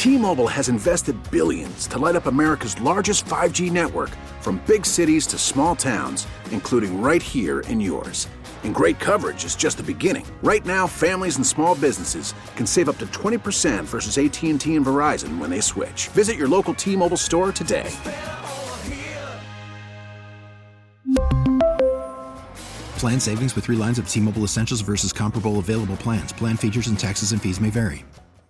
T-Mobile has invested billions to light up America's largest 5G network, from big cities to small towns, including right here in yours. And great coverage is just the beginning. Right now, families and small businesses can save up to 20% versus AT&T and Verizon when they switch. Visit your local T-Mobile store today. Plan savings with 3 lines of T-Mobile Essentials versus comparable available plans. Plan features and taxes and fees may vary.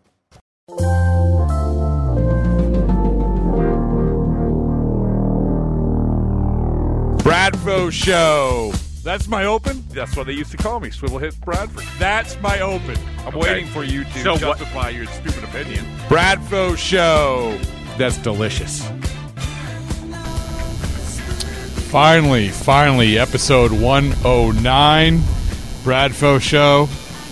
Bradfo Show. That's my open. That's what they used to call me, Swivel Hits Bradford. That's my open. I'm waiting for you to justify your stupid opinion. Bradfo Show. That's delicious. Finally, episode 109, Bradfo Show.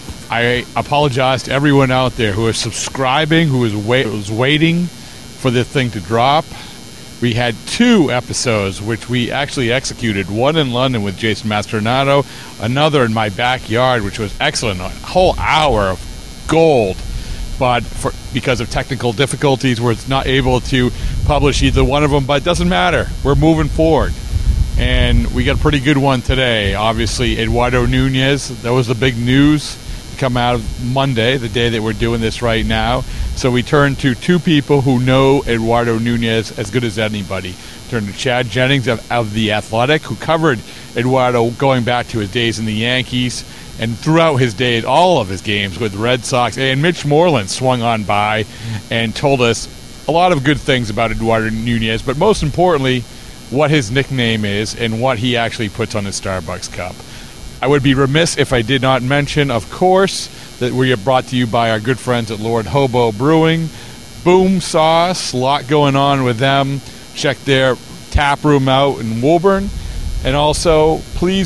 I apologize to everyone out there who is subscribing, who is waiting for this thing to drop. We had 2 episodes, which we actually executed. One in London with Jason Mastranato, another in my backyard, which was excellent. A whole hour of gold. But because of technical difficulties, we're not able to publish either one of them. But it doesn't matter. We're moving forward. And we got a pretty good one today. Obviously, Eduardo Nunez. That was the big news to come out of Monday, the day that we're doing this right now. So we turned to 2 people who know Eduardo Nunez as good as anybody. Turned to Chad Jennings of The Athletic, who covered Eduardo going back to his days in the Yankees. And throughout his days, all of his games with the Red Sox. And Mitch Moreland swung on by and told us a lot of good things about Eduardo Nunez. But most importantly, what his nickname is and what he actually puts on his Starbucks cup. I would be remiss if I did not mention, of course, that we are brought to you by our good friends at Lord Hobo Brewing. Boom Sauce, a lot going on with them. Check their tap room out in Woburn. And also, please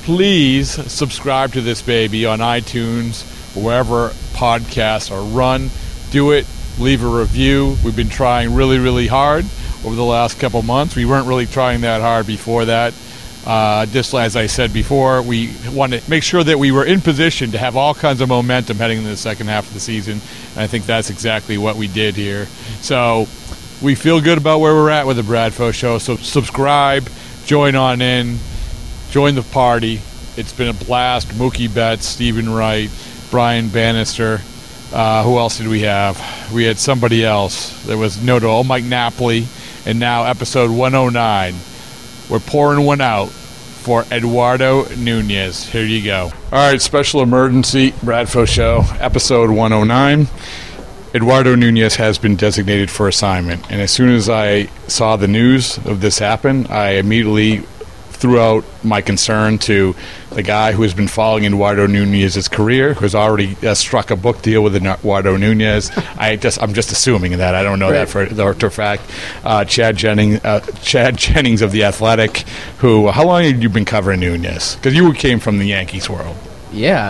subscribe to this baby on iTunes, wherever podcasts are run. Do it. Leave a review. We've been trying really hard over the last couple months. We weren't really trying that hard before that. Just as I said before, we wanted to make sure that we were in position to have all kinds of momentum heading into the second half of the season. And I think that's exactly what we did here. So we feel good about where we're at with the Bradfo Show. So subscribe, join on in, join the party. It's been a blast. Mookie Betts, Stephen Wright, Brian Bannister. Who else did we have? We had somebody else. There was Mike Napoli. And now episode 109. We're pouring one out for Eduardo Nunez. Here you go. All right, special emergency Bradfo Show, episode 109. Eduardo Nunez has been designated for assignment. And as soon as I saw the news of this happen, I immediately threw out my concern to the guy who has been following Eduardo Nunez's career, who's already struck a book deal with Eduardo Nunez. I'm just assuming that. I don't know that for a fact. Chad Jennings of The Athletic, who, how long have you been covering Nunez? Because you came from the Yankees world. Yeah,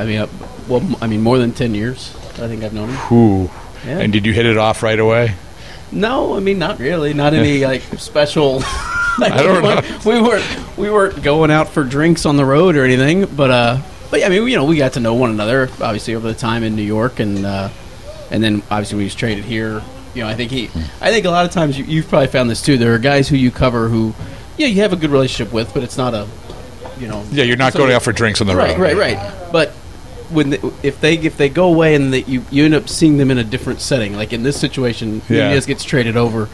I mean, more than 10 years, I think I've known him. Ooh. Yeah. And did you hit it off right away? No, I mean, not really. Not any, special... I don't know. We weren't going out for drinks on the road or anything, but yeah, I mean, we got to know one another obviously over the time in New York, and then obviously we was traded here. I think a lot of times you've probably found this too. There are guys who you cover who, you have a good relationship with, but it's not a, Yeah, you're not going out for drinks on the road. Right. But if they go away and you end up seeing them in a different setting, like in this situation, Nunez gets traded over.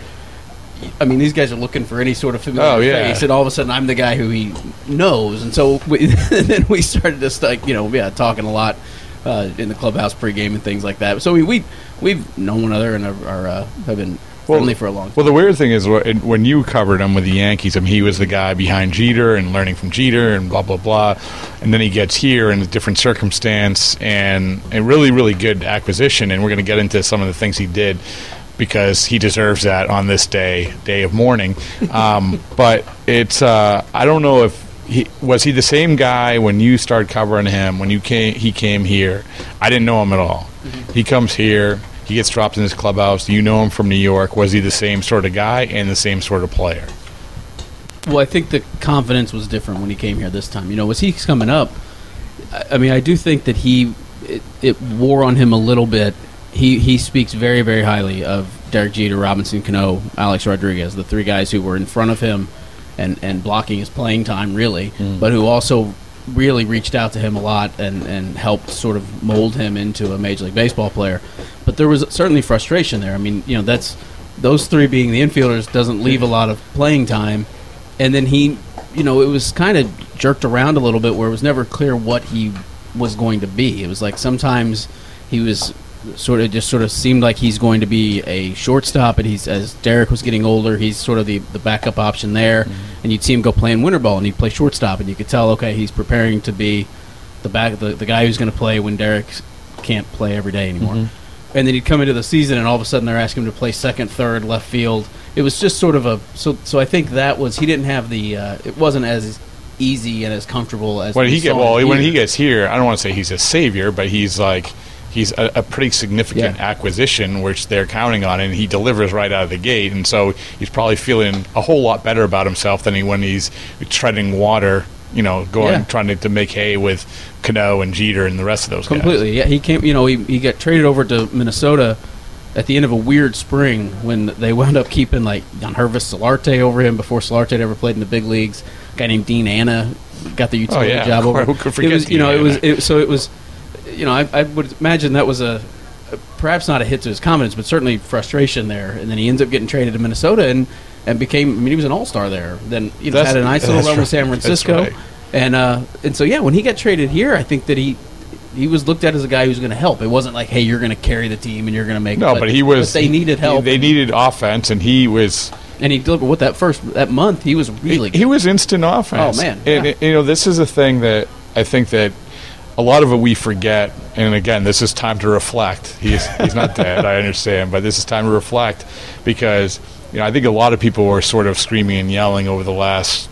I mean, these guys are looking for any sort of familiar face, and all of a sudden I'm the guy who he knows. And so then we started to talking a lot in the clubhouse pregame and things like that. So we've known one another and have been friendly for a long time. Well, the weird thing is when you covered him with the Yankees, he was the guy behind Jeter and learning from Jeter and blah, blah, blah. And then he gets here in a different circumstance and a really, really good acquisition. And we're going to get into some of the things he did, because he deserves that on this day of mourning. But it's I don't know if he the same guy when you started covering him when he came here. I didn't know him at all. Mm-hmm. He comes here, he gets dropped in his clubhouse. You know him from New York. Was he the same sort of guy and the same sort of player? Well, I think the confidence was different when he came here this time. As he's coming up, I mean, I do think that it wore on him a little bit. He speaks very, very highly of Derek Jeter, Robinson Cano, Alex Rodriguez, the three guys who were in front of him and blocking his playing time, really, but who also really reached out to him a lot and helped sort of mold him into a Major League Baseball player. But there was certainly frustration there. I mean, that's those three being the infielders doesn't leave a lot of playing time. And then he, it was kind of jerked around a little bit where it was never clear what he was going to be. It was like sometimes he was sort of seemed like he's going to be a shortstop, and as Derek was getting older, he's sort of the backup option there, and you'd see him go play in winter ball, and he'd play shortstop, and you could tell, okay, he's preparing to be the guy who's going to play when Derek can't play every day anymore. And then he'd come into the season, and all of a sudden they're asking him to play second, third, left field. It was just sort of so I think that was, he didn't have the it wasn't as easy and as comfortable as when he gets here. I don't want to say he's a savior, but he's a pretty significant acquisition, which they're counting on, and he delivers right out of the gate. And so he's probably feeling a whole lot better about himself than when he's treading water, trying to make hay with Cano and Jeter and the rest of those guys. Completely, yeah. He came, he got traded over to Minnesota at the end of a weird spring when they wound up keeping Yangervis Solarte over him before Solarte had ever played in the big leagues. A guy named Dean Anna got the utility job over. Who could forget Dean Anna? It was. I would imagine that was perhaps not a hit to his confidence, but certainly frustration there. And then he ends up getting traded to Minnesota and became. I mean, he was an all-star there. Then had a nice little run with San Francisco, and so when he got traded here, I think that he was looked at as a guy who's going to help. It wasn't like, hey, you're going to carry the team and you're going to make. No, but he was. But they needed help. They needed offense, and he was. And he delivered with that month. He was really good. He was instant offense. Oh man! And this is a thing that I think that a lot of it we forget. And again, this is time to reflect. He's not dead, I understand, but this is time to reflect because I think a lot of people were sort of screaming and yelling over the last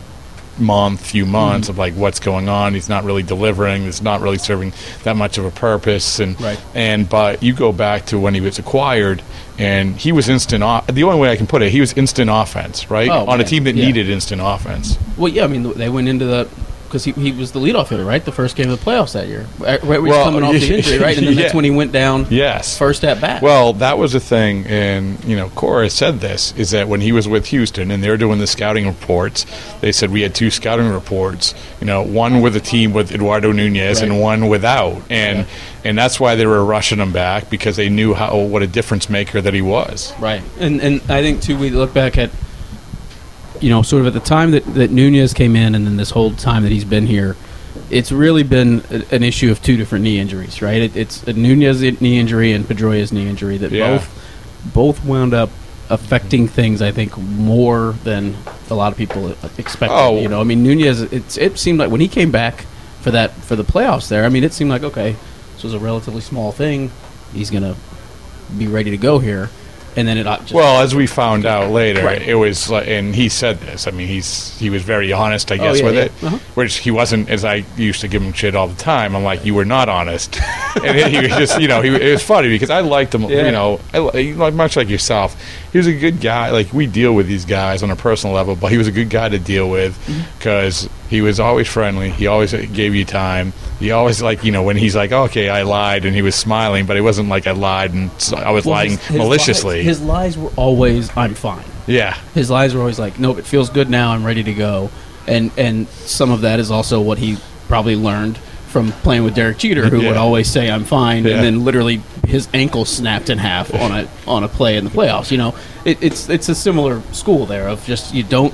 few months of what's going on. He's not really delivering. It's not really serving that much of a purpose. But you go back to when he was acquired, and he was instant. The only way I can put it, he was instant offense, right? On a team that needed instant offense. Well, yeah. I mean, they went into because he was the leadoff hitter, right? The first game of the playoffs that year. Right, he was coming off the injury, right? And then that's when he went down first at bat. Well, that was the thing, and, Cora said this, is that when he was with Houston and they were doing the scouting reports, they said we had two scouting reports, one with a team with Eduardo Nunez and one without. And that's why they were rushing him back, because they knew what a difference maker that he was. Right. And I think, too, we look back at, sort of at the time that Nunez came in and then this whole time that he's been here, it's really been an issue of two different knee injuries, right? It's a Nunez knee injury and Pedroia's knee injury that both wound up affecting things, I think, more than a lot of people expected. I mean, Nunez, it seemed like when he came back for the playoffs there, I mean, it seemed like, okay, this was a relatively small thing. He's going to be ready to go here. And then as we found out later, it was, and he said this. I mean, he was very honest, I guess, with it, which he wasn't. As I used to give him shit all the time. I'm like, you were not honest, and he was just, it was funny because I liked him. Much like yourself, he was a good guy. Like, we deal with these guys on a personal level, but he was a good guy to deal with because he was always friendly. He always gave you time. He always, when he's like, okay, I lied, and he was smiling, but it wasn't like I lied and I was lying maliciously. His lies were always, I'm fine. Yeah. His lies were always like, nope, it feels good now, I'm ready to go. And some of that is also what he probably learned from playing with Derek Jeter, who would always say, I'm fine, and then literally his ankle snapped in half on a play in the playoffs. It's a similar school there of just you don't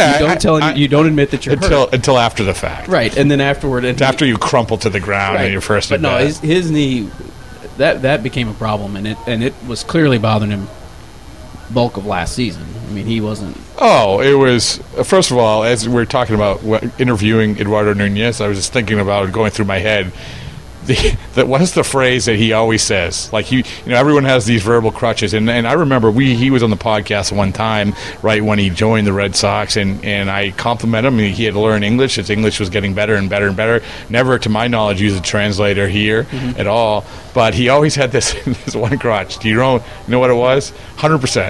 admit that you're hurt until after the fact, right? And then afterward, after you crumple to the ground in your first. But no, his knee that became a problem, and it was clearly bothering him bulk of last season. I mean, he wasn't. Oh, it was. First of all, as we were talking about interviewing Eduardo Nunez, I was just thinking about going through my head. What is the phrase that he always says? Like, everyone has these verbal crutches, and I remember he was on the podcast one time right when he joined the Red Sox, and I complimented him. He had to learn English. His English was getting better and better and better. Never, to my knowledge, used a translator here at all. But he always had this one crutch. Do you know what it was? 100%.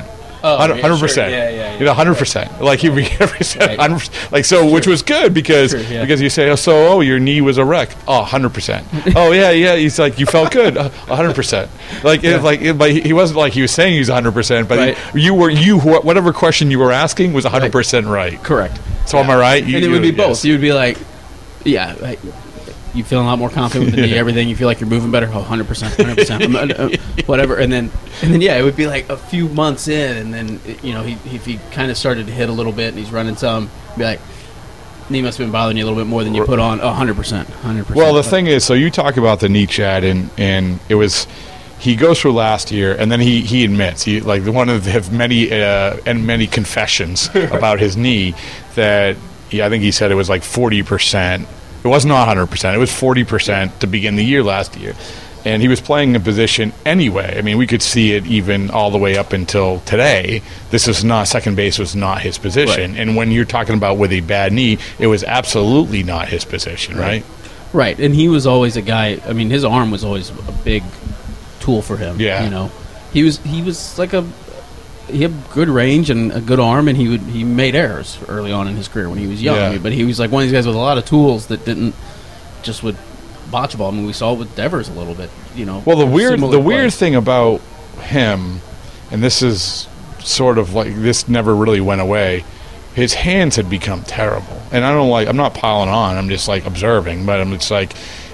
100%. Sure. Yeah. 100%. Like he said, Right. 100%. Like so, which was good because you say, your knee was a wreck. 100%. Oh yeah. He's like, you felt good. 100%. Like he wasn't like he was saying he's 100%, but whatever question you were asking was 100% right. Correct. So am I right? And it would be both. You would be like, right. You feel a lot more confident with the knee, everything. You feel like you're moving better. 100%. Whatever. And then, it would be like a few months in, and then, if he kind of started to hit a little bit and he's running some, be like, knee must have been bothering you a little bit more than you put on. 100%. Well, the thing is, so you talk about the knee, Chad, and it was, he goes through last year, and then he admits, one of his many confessions about his knee, that I think he said it was like 40%. It was not 100%. It was 40% to begin the year last year. And he was playing a position anyway. I mean, we could see it even all the way up until today. Second base was not his position. Right. And when you're talking about with a bad knee, it was absolutely not his position, right? Right. And he was always a guy, I mean, his arm was always a big tool for him. Yeah. He was like he had good range and a good arm, and he made errors early on in his career when he was young. Yeah. But he was like one of these guys with a lot of tools that didn't just would botch a ball. I mean, we saw it with Devers a little bit. Well, the weird thing about him, and this is sort of like this never really went away. His hands had become terrible, and I'm not piling on. I'm just like observing, but I'm just like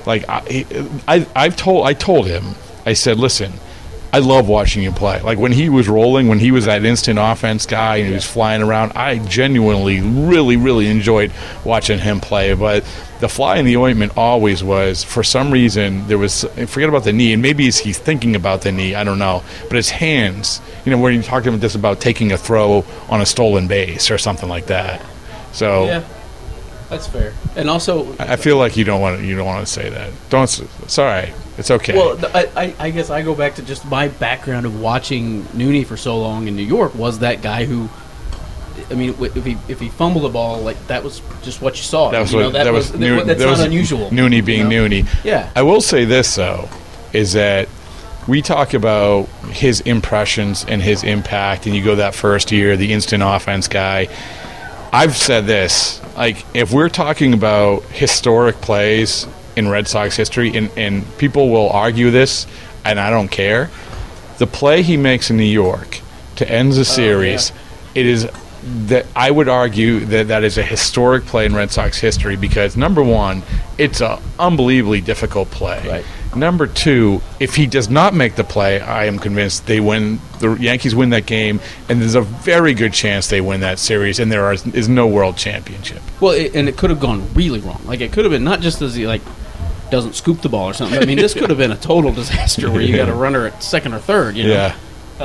I told him. I said, listen. I love watching him play. Like when he was rolling, when he was that instant offense guy and he was flying around, I genuinely really, really enjoyed watching him play. But the fly in the ointment always was, for some reason, forget about the knee, and maybe he's thinking about the knee, I don't know. But his hands, where you talked to him just about taking a throw on a stolen base or something like that. So yeah, that's fair. And also, I feel like you don't want to say that. It's all right. It's okay. Well, I guess I go back to just my background of watching Nooney for so long in New York. Was that guy who, I mean, if he fumbled the ball, like that was just what you saw. That's that's not unusual. Nooney being Nooney. Yeah. I will say this though, is that we talk about his impressions and his impact, and you go that first year, the instant offense guy. I've said this, like if we're talking about historic plays in Red Sox history, and people will argue this, and I don't care. The play he makes in New York to end the series, it is that I would argue that is a historic play in Red Sox history because, number one, it's an unbelievably difficult play. Right. Number two, if he does not make the play, I am convinced the Yankees win that game, and there's a very good chance they win that series, and there is no world championship. Well, and it could have gone really wrong. Like it could have been not just as he doesn't scoop the ball or something. I mean, this could have been a total disaster where you got a runner at second or third. Yeah.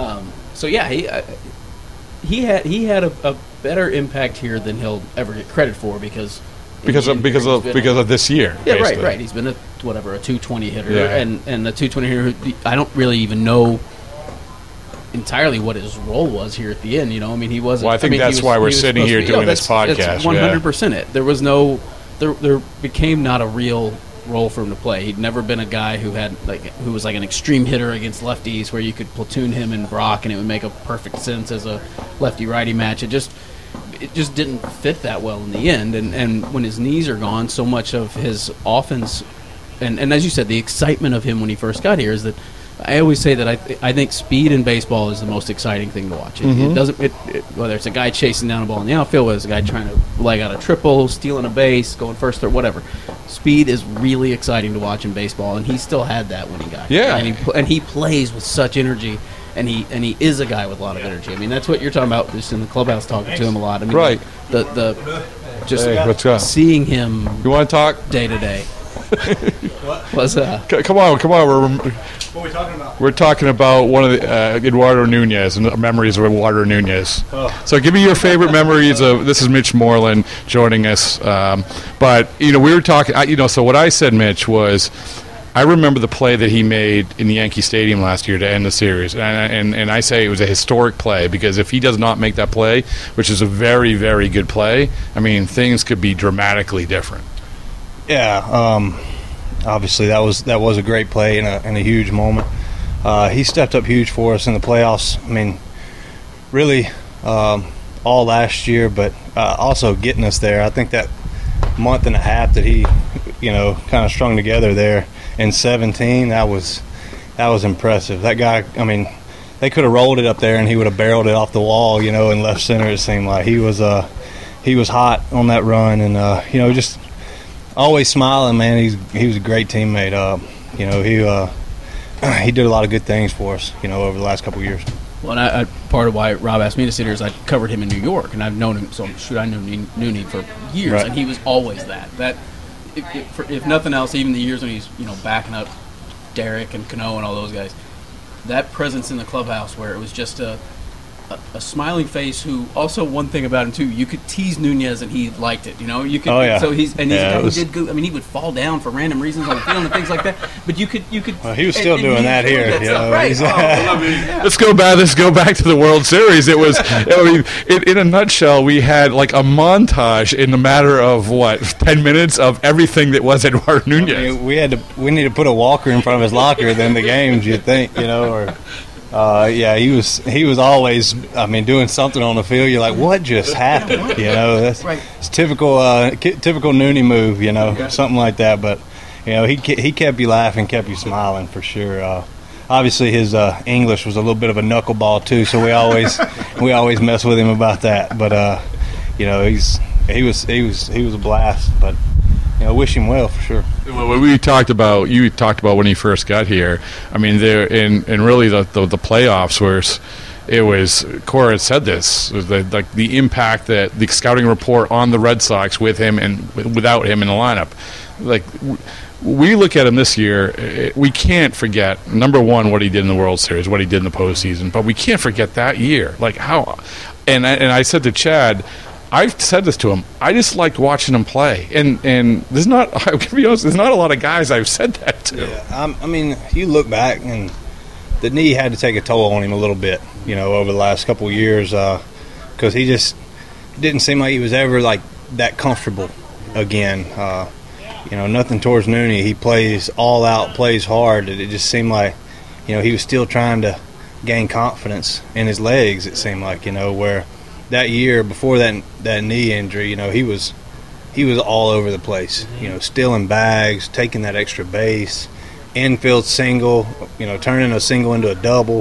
He had a better impact here than he'll ever get credit for because of this year. Yeah, basically. right. He's been a 220 hitter, yeah. and the 220 hitter. I don't really even know entirely what his role was here at the end. I mean, he wasn't. Well, I think that's why we're sitting here doing this podcast. That's 100% it. There was no. There became not a real role for him to play. He'd never been a guy who was like an extreme hitter against lefties where you could platoon him and Brock and it would make a perfect sense as a lefty-righty match. It just didn't fit that well in the end. And when his knees are gone, so much of his offense and as you said, the excitement of him when he first got here is that I always say that I think speed in baseball is the most exciting thing to watch. It doesn't whether it's a guy chasing down a ball in the outfield, whether it's a guy trying to leg out a triple, stealing a base, going first or whatever. Speed is really exciting to watch in baseball, and he still had that when he got here. And he plays with such energy, and he is a guy with a lot of energy. I mean, that's what you're talking about just in the clubhouse, talking to him a lot. I mean, right. Seeing him. You want to talk day to day. What's that? Come on. What are we talking about? We're talking about one of the Eduardo Nunez and memories of Eduardo Nunez. Oh. So give me your favorite memories of. This is Mitch Moreland joining us. But we were talking. So what I said, Mitch, was I remember the play that he made in the Yankee Stadium last year to end the series, and I say it was a historic play because if he does not make that play, which is a very, very good play, I mean things could be dramatically different. Yeah, obviously that was a great play and a huge moment. He stepped up huge for us in the playoffs. I mean, really all last year, but also getting us there. I think that month and a half that he, kind of strung together there in 17, that was impressive. That guy, I mean, they could have rolled it up there and he would have barreled it off the wall, in left center. It seemed like he was hot on that run, and just always smiling, man. He was a great teammate. He did a lot of good things for us, over the last couple of years. Well, and part of why Rob asked me to sit here is I covered him in New York, and I've known him. So I knew Nooney for years, right. And he was always that. If nothing else, even the years when he's backing up Derek and Cano and all those guys, that presence in the clubhouse where it was just a smiling face. Who also, one thing about him too, you could tease Nunez and he liked it. You could. Oh, yeah. So he's a guy who did good. I mean, he would fall down for random reasons on the field and things like that. But you could. Well, he was still doing that here. Right. Let's go back to the World Series. It was. In a nutshell, we had like a montage in a matter of 10 minutes of everything that was Eduardo Nunez. I mean, we need to put a walker in front of his locker than the games. You'd think, or. He was always, doing something on the field. You're like, what just happened? That's right. It's typical Nooney move, something like that. But he kept you laughing, kept you smiling for sure. Obviously, his English was a little bit of a knuckleball too, so we always mess with him about that. But he was a blast. But wish him well for sure. Well, you talked about when he first got here. I mean, there in really the playoffs where it was, Cora had said this, the impact that the scouting report on the Red Sox with him and without him in the lineup. Like, we look at him this year, we can't forget, number one, what he did in the World Series, what he did in the postseason, but we can't forget that year. Like how, and I said to Chad, I've said this to him. I just liked watching him play, and there's not. I can be honest. There's not a lot of guys I've said that to. Yeah, you look back, and the knee had to take a toll on him a little bit, over the last couple of years, because he just didn't seem like he was ever like that comfortable again. Nothing towards Nooney. He plays all out, plays hard. It just seemed like, he was still trying to gain confidence in his legs. It seemed like, where. That year before that knee injury, he was all over the place. Stealing bags, taking that extra base, infield single, turning a single into a double.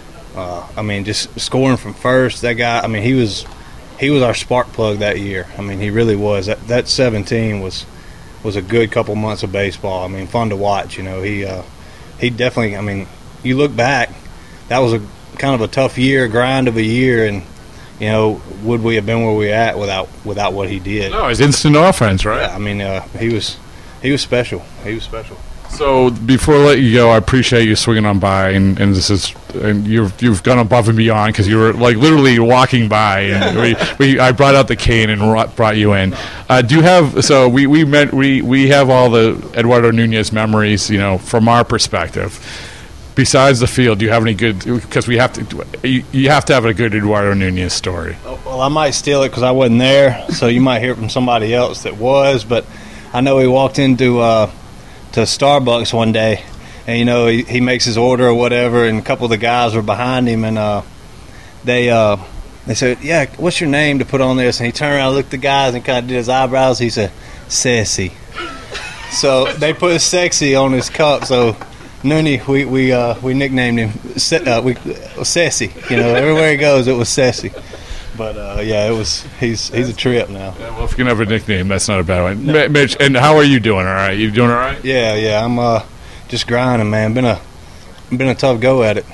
Just scoring from first. That guy, he was our spark plug that year. He really was. That 17 was a good couple months of baseball. Fun to watch. He definitely. You look back, that was a kind of a tough year, grind of a year, and. Would we have been where we at without what he did? No, it's instant offense, right? Yeah, he was special. He was special. So before I let you go, I appreciate you swinging on by, and you've gone above and beyond because you were like literally walking by, and I brought out the cane and brought you in. Do you have? So we have all the Eduardo Nunez memories, from our perspective. Besides the field, do you have any good? Because you have to have a good Eduardo Nunez story. Well, I might steal it because I wasn't there, so you might hear it from somebody else that was. But I know he walked into to Starbucks one day, and he makes his order or whatever, and a couple of the guys were behind him, and they said, "Yeah, what's your name to put on this?" And he turned around, looked at the guys, and kind of did his eyebrows. He said, "Sassy." So they put "sexy" on his cup, so. Nooney, we nicknamed him Sassy. Everywhere he goes, it was Sassy. But it was he's a trip now. Yeah, well, if you can have a nickname, that's not a bad one. No. Mitch, and how are you doing? All right, you doing all right? Yeah, I'm just grinding, man. Been a tough go at it.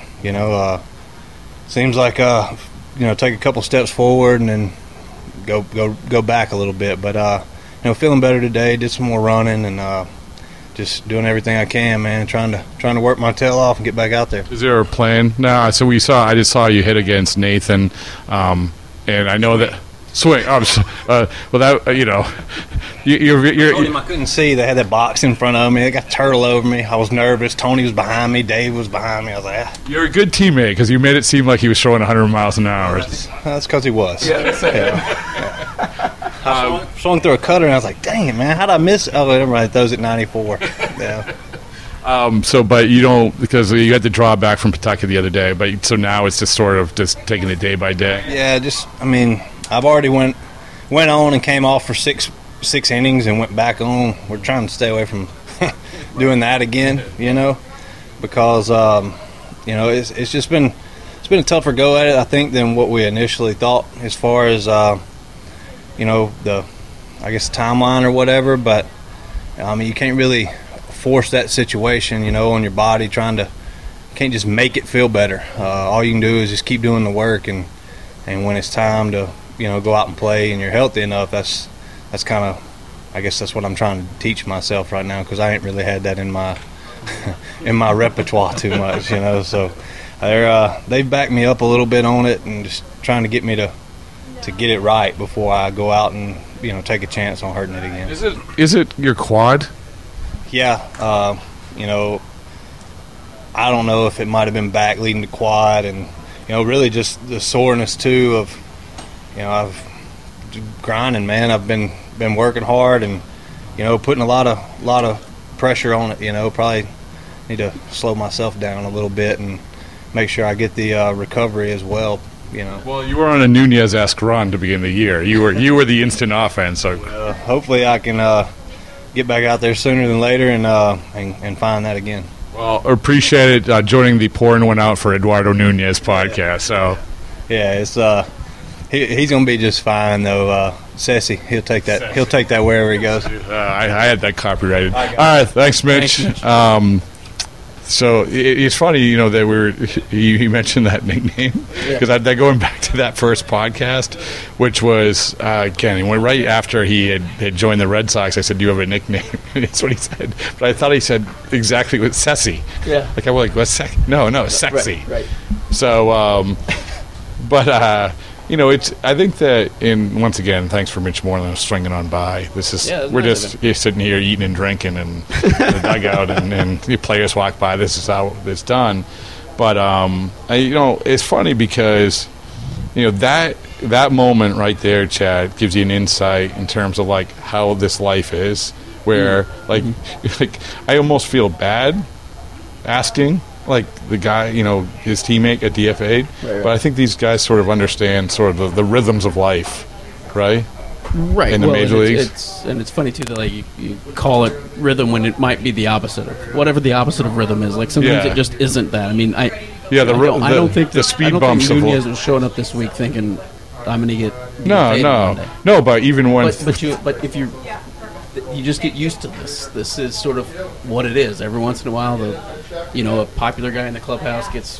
Seems like take a couple steps forward and then go back a little bit. But feeling better today. Did some more running and. Just doing everything I can, man. Trying to work my tail off and get back out there. Is there a plan? No. So I just saw you hit against Nathan, and I know that swing. Without I couldn't see. They had that box in front of me. They got turtle over me. I was nervous. Tony was behind me. Dave was behind me. I was like, You're a good teammate because you made it seem like he was throwing 100 miles an hour. That's because he was. I swung through a cutter, and I was like, dang it, man, how'd I miss? Oh, everybody throws it 94. Yeah. But you don't, because you had to draw back from Pawtucket the other day. But so now it's just sort of just taking it day by day. Yeah, I've already went on and came off for six innings and went back on. We're trying to stay away from doing that again, because it's just been a tougher go at it, I think, than what we initially thought as far as the timeline or whatever. But you can't really force that situation, on your body. Can't just make it feel better. All you can do is just keep doing the work, and when it's time to go out and play and you're healthy enough, that's kind of, I guess that's what I'm trying to teach myself right now, because I ain't really had that in my in my repertoire too much, So they've backed me up a little bit on it, and just trying to get me to get it right before I go out and take a chance on hurting it again. Is it your quad? Yeah, I don't know if it might have been back leading to quad, and really just the soreness too of I've grinding, man. I've been working hard and putting a lot of pressure on it. Probably need to slow myself down a little bit and make sure I get the recovery as well. Well, you were on a Nunez-esque run to begin the year. You were the instant offense. So hopefully I can get back out there sooner than later and find that again. Well, appreciate it joining the pouring one out for Eduardo Nunez podcast. So yeah, it's he's gonna be just fine though. Ceci, he'll take that. He'll take that wherever he goes. I had that copyrighted. All right, thanks, Mitch. So it's funny, that you mentioned that nickname, because going back to that first podcast, which was again right after he had joined the Red Sox. I said, "Do you have a nickname?" That's what he said, but I thought he said exactly what Ceci. Yeah. Like I was like, "What's No, sexy." Right. So, it's. I think that once again, thanks for Mitch Moreland stringing on by. This is we're just sitting here eating and drinking and in the dugout, and the players walk by. This is how it's done. But it's funny because that moment right there, Chad, gives you an insight in terms of like how this life is. Where like I almost feel bad asking. Like the guy, his teammate at DFA, right. But I think these guys sort of understand sort of the rhythms of life, right? Right. In the major leagues. It's funny too that like you call it rhythm when it might be the opposite of whatever the opposite of rhythm is. Like sometimes it just isn't that. I mean, I don't think the speed bumps of Nunez was showing up this week thinking I'm going to get no. But even when but if you just get used to this. This is sort of what it is. Every once in a while, a popular guy in the clubhouse gets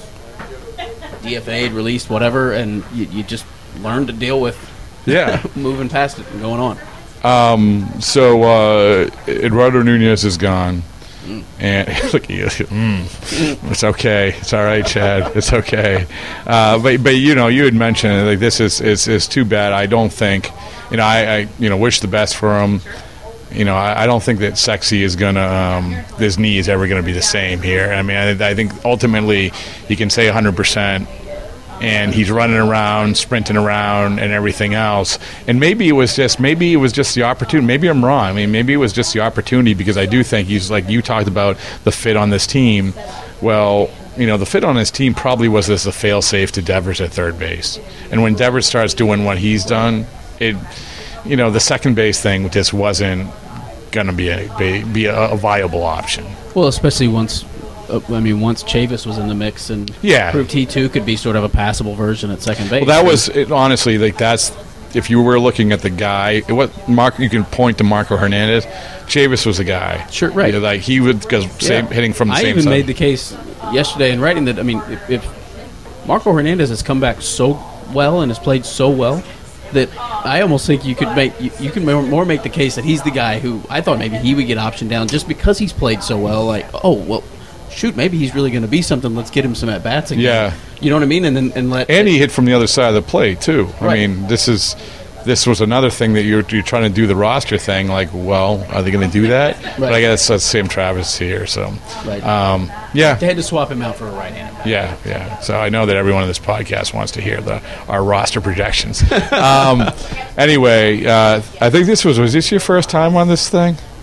DFA'd, released, whatever, and you just learn to deal with moving past it and going on. So Eduardo Nunez is gone. And look at you. It's okay. It's all right, Chad. It's okay. But you had mentioned like this is too bad. I don't think I wish the best for him. I don't think that Sexy is gonna. His knee is ever gonna be the same here. I mean, I think ultimately he can say 100%, and he's running around, sprinting around, and everything else. And maybe it was just the opportunity. Maybe I'm wrong. I mean, maybe it was just the opportunity because I do think he's like you talked about the fit on this team. Well, the fit on his team probably was as a fail-safe to Devers at third base, and when Devers starts doing what he's done, the second base thing just wasn't going to be a viable option. Well, especially once Chavis was in the mix and proved he too could be sort of a passable version at second base. Well, that was honestly like that's if you were looking at the guy. You can point to Marco Hernandez. Chavis was the guy. Sure, right. Like he would hitting from the same side. I even made the case yesterday in writing that if Marco Hernandez has come back so well and has played so well, that I almost think you can more make the case that he's the guy who I thought maybe he would get optioned down just because he's played so well. Like, oh well, shoot, maybe he's really going to be something. Let's get him some at bats again. Yeah, you know what I mean. And he hit from the other side of the plate too. Right. I mean, this was another thing that you're trying to do the roster thing. Like, well, are they going to do that? Right. But I guess that's Sam Travis here. So, right. They had to swap him out for a right-handed. Yeah. So I know that everyone on this podcast wants to hear our roster projections. Anyway, I think this was this your first time on this thing?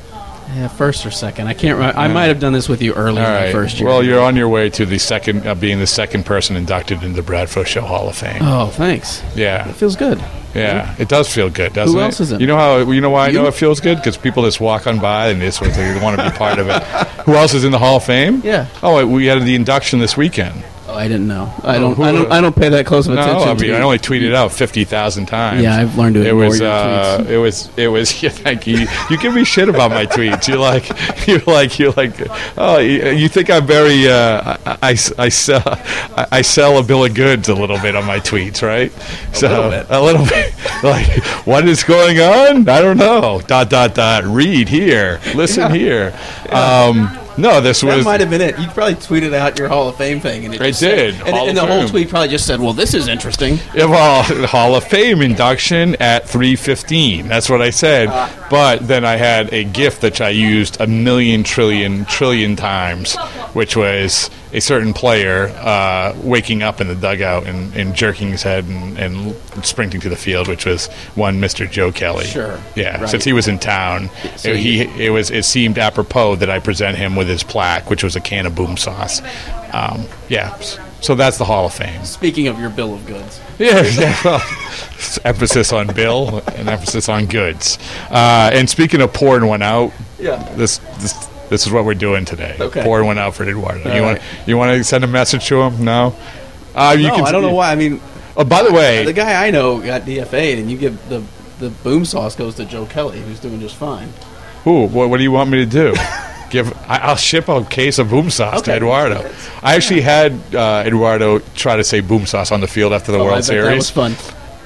Yeah, first or second. I can't remember. I might have done this with you early in my first year. Well, you're on your way to the second, being the second person inducted into the Bradfo Show Hall of Fame. Oh, thanks. Yeah. It feels good. Yeah, it does feel good, doesn't it? Who else is it? You know why I know it feels good? Because people just walk on by and they want to be part of it. Who else is in the Hall of Fame? Yeah. Oh, we had the induction this weekend. Oh, I didn't know. I don't pay that close of attention. I only tweeted out 50,000 times. Yeah, I've learned to ignore your tweets. It was. Yeah, thank you. You give me shit about my tweets. You're like. Oh, you think I'm very. I sell a bill of goods a little bit on my tweets, right? A little bit. Like, what is going on? I don't know. ... Read here. Listen here. No, that might have been it. You probably tweeted out your Hall of Fame thing, and it did. And the whole tweet probably just said, "Well, this is interesting." Yeah, well, Hall of Fame induction at 3:15. That's what I said. But then I had a GIF that I used 1,000,000 trillion times, which was a certain player waking up in the dugout and jerking his head and sprinting to the field, which was one Mr. Joe Kelly. Sure. Yeah. Right. Since he was in town, it seemed apropos that I present him with his plaque, which was a can of boom sauce. Yeah. So that's the Hall of Fame. Speaking of your bill of goods. Yeah. Well, emphasis on bill and emphasis on goods. And speaking of pouring one out, this is what we're doing today. Okay. Pouring one out for Eduardo. You want to send a message to him? No? I don't know why. I mean, oh, by the way, the guy I know got DFA'd, and you give the boom sauce goes to Joe Kelly, who's doing just fine. Ooh, what do you want me to do? I'll ship a case of boom sauce to Eduardo. I actually had Eduardo try to say boom sauce on the field after the World Series. That was fun.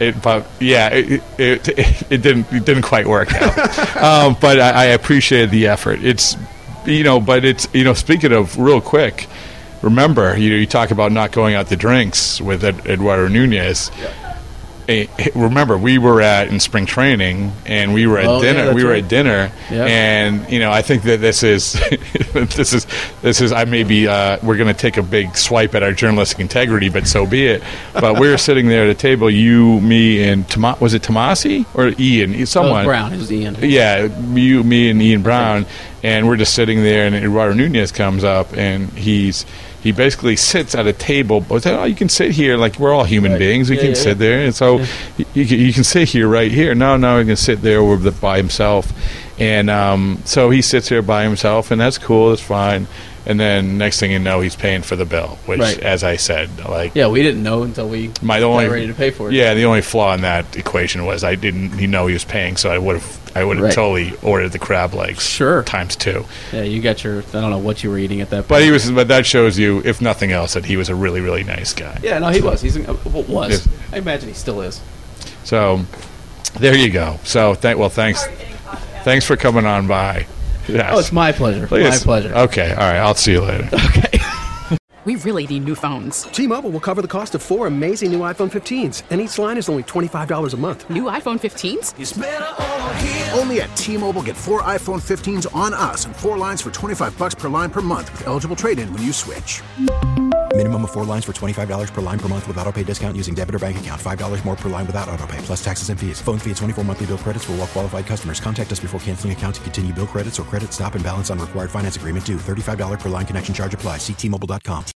It didn't quite work out. But I appreciated the effort. Speaking of real quick, remember, you talk about not going out to drinks with Eduardo Nunez. Yeah. Remember, we were in spring training, and we were at dinner. Yeah, we were at dinner, yeah. And I think that this is we're going to take a big swipe at our journalistic integrity, but so be it. But we were sitting there at a table, you, me, and was it Tomasi or Ian? Someone. Brown. It was Ian. Yeah, you, me, and Ian Brown, and we're just sitting there, and Eduardo Nunez comes up, and he basically sits at a table. But you can sit here, like we're all human beings. We can sit there, and so you can sit here, right here. No, he can sit there by himself, and so he sits there by himself, and that's cool. That's fine. And then next thing you know, he's paying for the bill, which, as I said, we didn't know until we got ready to pay for it. Yeah, the only flaw in that equation was I didn't know he was paying, so I would have totally ordered the crab legs. Sure. Times 2. Yeah, you got I don't know what you were eating at that point. But that shows you, if nothing else, that he was a really, really nice guy. Yeah, no, he was. Was. I imagine he still is. So, there you go. So, thanks for coming on by. Yes. Oh, it's my pleasure. My pleasure. Okay, all right. I'll see you later. Okay. We really need new phones. T-Mobile will cover the cost of 4 amazing new iPhone 15s, and each line is only $25 a month. New iPhone 15s? It's better over here. Only at T-Mobile, get 4 iPhone 15s on us and 4 lines for $25 per line per month with eligible trade-in when you switch. Minimum of 4 lines for $25 per line per month with autopay discount using debit or bank account. $5 more per line without autopay, plus taxes and fees. Phone fee at 24 monthly bill credits for well-qualified customers. Contact us before canceling account to continue bill credits or credit stop and balance on required finance agreement due. $35 per line connection charge applies. See T-Mobile.com.